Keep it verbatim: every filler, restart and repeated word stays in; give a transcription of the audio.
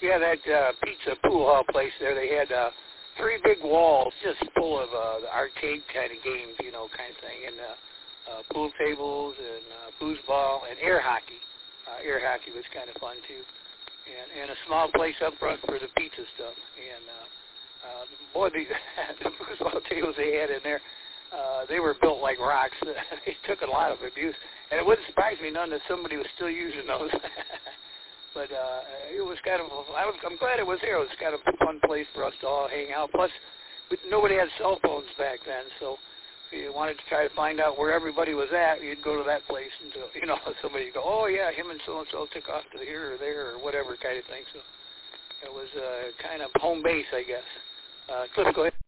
Yeah, that uh, pizza pool hall place there, they had uh, three big walls just full of uh, the arcade kind of games, you know, kind of thing, and uh, uh, pool tables and uh, foosball and air hockey. Uh, air hockey was kind of fun, too. And, and a small place up front for the pizza stuff. And, uh, uh, boy, the, the foosball tables they had in there, uh, they were built like rocks. They took a lot of abuse. And it wouldn't surprise me none that somebody was still using those. But uh, it was kind of, I was, I'm glad it was there. It was kind of a fun place for us to all hang out. Plus, nobody had cell phones back then, so if you wanted to try to find out where everybody was at, you'd go to that place until, you know, somebody would go, oh, yeah, him and so-and-so took off to here or there or whatever kind of thing. So it was uh, kind of home base, I guess. Uh, Cliff, go ahead.